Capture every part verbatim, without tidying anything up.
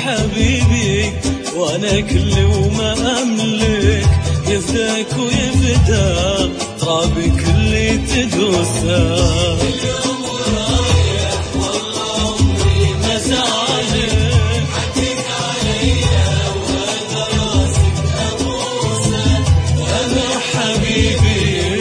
حبيبي وانا كل وما املك يفداك ويفدى ترابك اللي تدوسه. اليوم ورايح والله عمري ما زعلك حقك عليا وهذا راسك ابوسه. انا حبيبي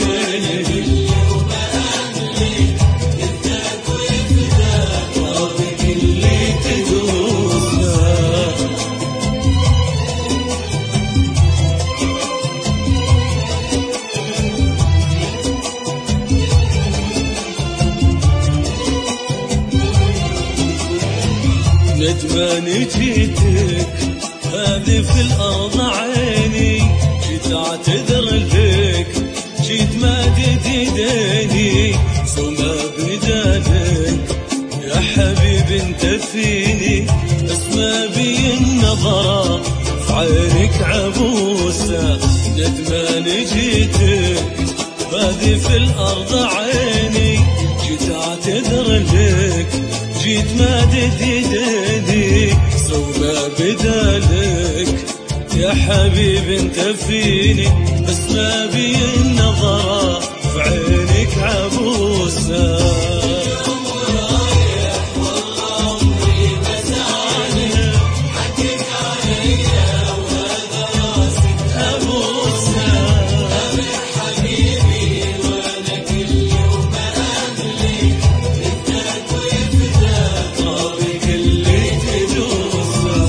ندمان جيتك هذه في الأرض عيني جيت أعتذر لك جيت مادد يديني سما بدالك يا حبيبي انت فيني بس ما بي النظرة في عينك عبوسة. ندمان جيتك هذه في الأرض عيني جيت أعتذر لك جيت مادد يديني سوما بدالك يا حبيبي انت فيني بس ما بي النظرة في عينك عبوسة. اليوم ورايح والله عمري ما زعلك حقك عليا وهذا راسك ابوسة. انا حبيبي وانا كل يوم املك يفداك ويفدى ترابك اللي تدوسه.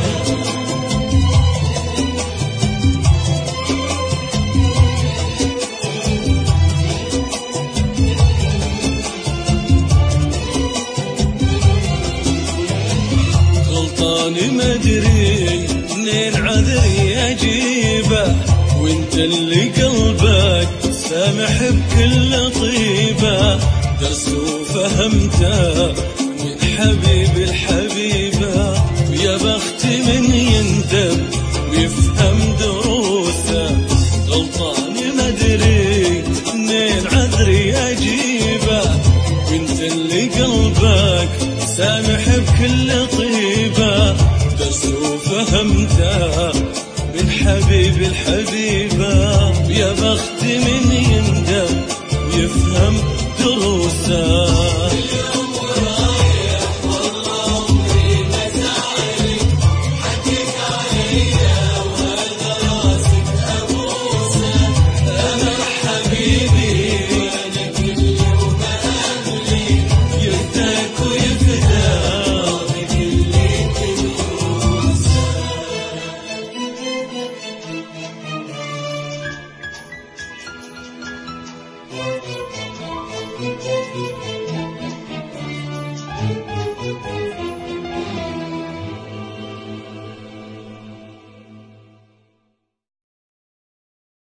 غلطاني ما ادري منين عذري اجيبه وانت اللي قلبك سامح بكل طيبه درس وفهمته من حبيب الحبيبه ويا بخت من يندب ويفهم دروسه. غلطاني ما ادري منين عذري اجيبه وانت اللي قلبك سامح بكل طيبه درس وفهمته من حبيب الحبيبه ويا بخت من يندم ويفهم دروسه. اليوم ورايح والله عمري ما زعلك حقك عليا وهذا راسك ابوسه. انا حبيبي وانا كل يوم املك يفداك ويفدى ترابك اللي تدوسه. Thank you.